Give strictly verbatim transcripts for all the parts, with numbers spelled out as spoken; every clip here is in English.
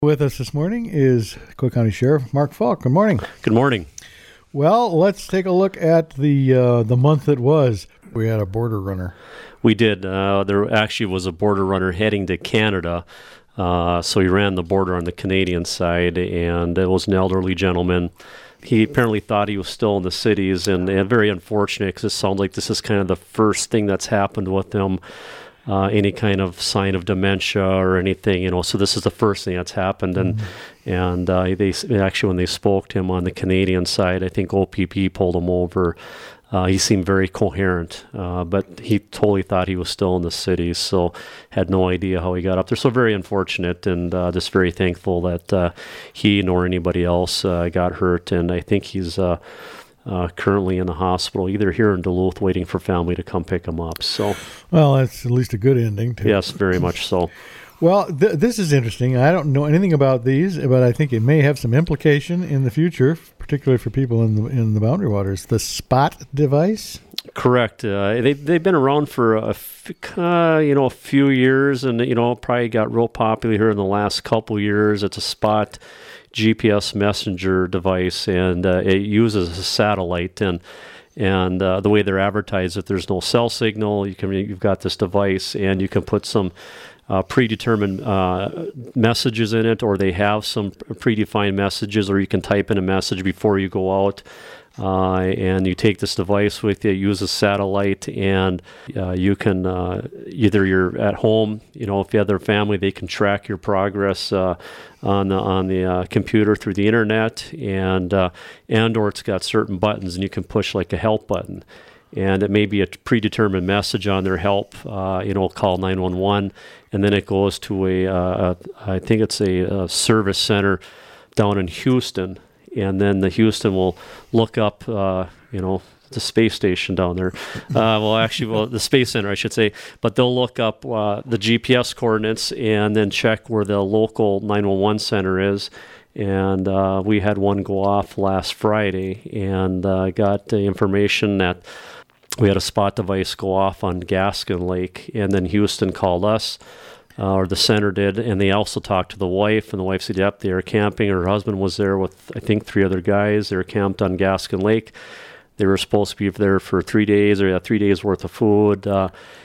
With us this morning is Cook County Sheriff Mark Falk. Good morning. Good morning. Well, let's take a look at the uh, the month that was. We had a border runner. We did. Uh, there actually was a border runner heading to Canada. Uh, so he ran the border on the Canadian side, and it was an elderly gentleman. He apparently thought he was still in the cities, and, and very unfortunate because it sounds like this is kind of the first thing that's happened with him. Uh, any kind of sign of dementia or anything, you know. So this is the first thing that's happened, and mm-hmm. and uh, they actually when they spoke to him on the Canadian side, I think O P P pulled him over. Uh, he seemed very coherent, uh, but he totally thought he was still in the cities, so had no idea how he got up there. So very unfortunate, and uh, just very thankful that uh, he nor anybody else uh, got hurt. And I think he's. Uh, Uh, currently in the hospital, either here in Duluth, waiting for family to come pick him up. So, well, that's at least a good ending. Too. Yes, very much so. Well, th- this is interesting. I don't know anything about these, but I think it may have some implication in the future, particularly for people in the in the Boundary Waters. The SPOT device. Correct. Uh, they they've been around for a f- uh, you know a few years, and you know probably got real popular here in the last couple years. It's a SPOT G P S messenger device, and uh, it uses a satellite. And and uh, the way they're advertised, if there's no cell signal, you can you've got this device, and you can put some uh, predetermined uh, messages in it, or they have some predefined messages, or you can type in a message before you go out. Uh, and you take this device with you, use a satellite, and uh, you can uh, either you're at home, you know, if you have their family, they can track your progress uh, on the on the uh, computer through the internet, and uh, and or it's got certain buttons, and you can push like a help button, and it may be a predetermined message on their help, uh, you know, call nine one one, and then it goes to a, uh, a I think it's a, a service center down in Houston. And then the Houston will look up, uh, you know, the space station down there. Uh, well, actually, well, the Space Center, I should say. But they'll look up uh, the G P S coordinates and then check where the local nine one one center is. And uh, we had one go off last Friday, and uh, got the information that we had a SPOT device go off on Gaskin Lake, and then Houston called us. Uh, or the center did, and they also talked to the wife, and the wife said, yep, they were camping. Her husband was there with, I think, three other guys. They were camped on Gaskin Lake. They were supposed to be there for three days, or yeah, three days worth of food, uh,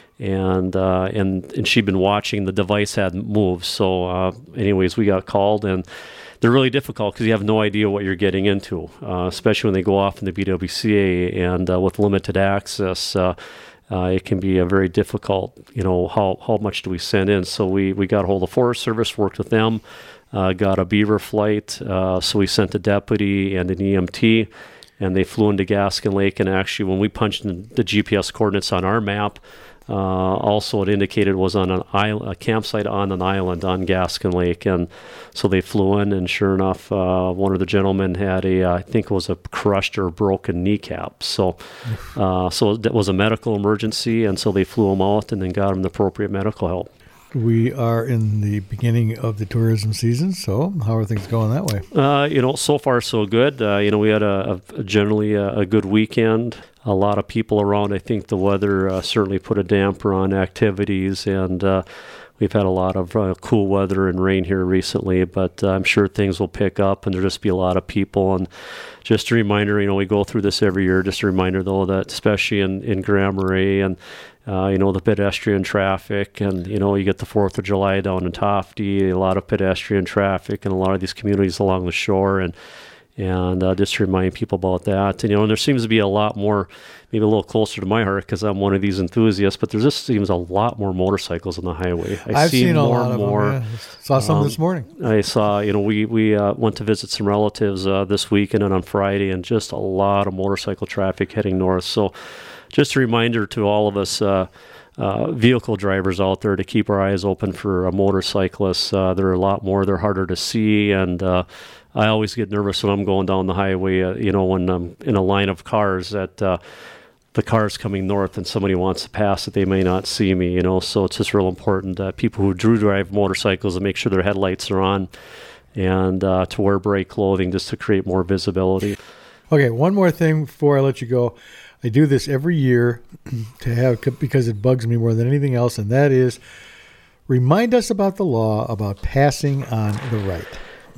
and uh, and and she'd been watching. The device hadn't moved. So uh, anyways, we got called, and they're really difficult because you have no idea what you're getting into, uh, especially when they go off in the B W C A, and uh, with limited access, uh, Uh, it can be a very difficult, you know, how, how much do we send in? So we, we got a hold of Forest Service, worked with them, uh, got a Beaver flight. Uh, so we sent a deputy and an E M T, and they flew into Gaskin Lake. And actually, when we punched in the G P S coordinates on our map, uh, also it indicated it was on an island, a campsite on an island on Gaskin Lake. And so they flew in, and sure enough, uh, one of the gentlemen had a, uh, I think it was a crushed or broken kneecap. So, uh, so that was a medical emergency, and so they flew him out and then got him the appropriate medical help. We are in the beginning of the tourism season, so how are things going that way? Uh, you know, so far so good. Uh, you know, we had a, a generally a, a good weekend. A lot of people around. I think the weather uh, certainly put a damper on activities, and uh, we've had a lot of uh, cool weather and rain here recently, but uh, I'm sure things will pick up, and there'll just be a lot of people. And just a reminder, you know, we go through this every year, just a reminder, though, that especially in, in Grand Marais and, uh, you know, the pedestrian traffic, and, you know, you get the fourth of July down in Tofty, a lot of pedestrian traffic in a lot of these communities along the shore, and And uh, just to remind people about that. And, you know, and there seems to be a lot more, maybe a little closer to my heart because I'm one of these enthusiasts, but there just seems a lot more motorcycles on the highway. I I've see seen more a lot and of more. them, yeah. Saw some um, this morning. I saw, you know, we, we uh, went to visit some relatives uh, this weekend and on Friday, and just a lot of motorcycle traffic heading north. So just a reminder to all of us, uh, Uh, vehicle drivers out there, to keep our eyes open for uh, motorcyclists. Uh, there are a lot more. They're harder to see, and uh, I always get nervous when I'm going down the highway, uh, you know, when I'm in a line of cars that uh, the car's coming north and somebody wants to pass that they may not see me, you know. So it's just real important that people who do drive motorcycles to make sure their headlights are on, and uh, to wear brake clothing just to create more visibility. Okay, one more thing before I let you go. I do this every year to have, because it bugs me more than anything else, and that is Remind us about the law about passing on the right.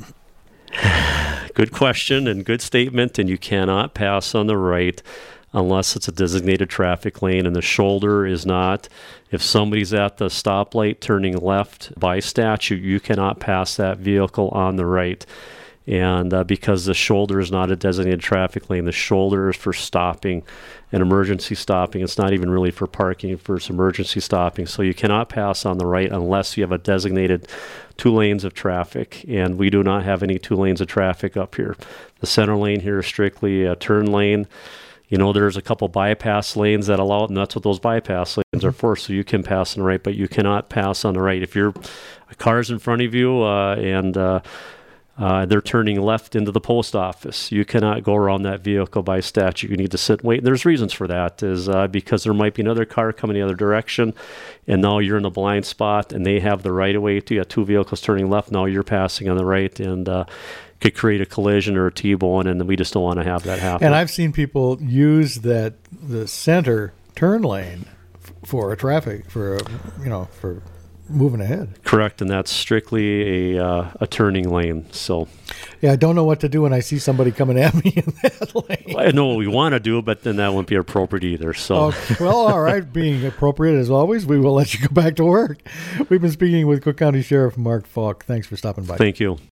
Good question and good statement, and you cannot pass on the right unless it's a designated traffic lane and the shoulder is not. If somebody's at the stoplight turning left, by statute, you cannot pass that vehicle on the right. And uh, because the shoulder is not a designated traffic lane, the shoulder is for stopping and emergency stopping. It's not even really for parking, for it's emergency stopping. So you cannot pass on the right unless you have a designated two lanes of traffic. And we do not have any two lanes of traffic up here. The center lane here is strictly a turn lane. You know, there's a couple bypass lanes that allow it, and that's what those bypass lanes are for. So you can pass on the right, but you cannot pass on the right. If your car's in front of you uh, and uh, Uh, they're turning left into the post office, you cannot go around that vehicle by statute. You need to sit and wait. And there's reasons for that, is uh, because there might be another car coming the other direction, and now you're in a blind spot, and they have the right of way to you. Two vehicles turning left, now you're passing on the right, and uh, could create a collision or a T-bone, and we just don't want to have that happen. And I've seen people use that the center turn lane for a traffic for a, you know for. moving ahead. Correct, and that's strictly a uh, a turning lane. So, yeah, I don't know what to do when I see somebody coming at me in that lane. Well, I know what we want to do, but then that wouldn't be appropriate either. So, okay. Well, all right, being appropriate as always, we will let you go back to work. We've been speaking with Cook County Sheriff Mark Falk. Thanks for stopping by. Thank you.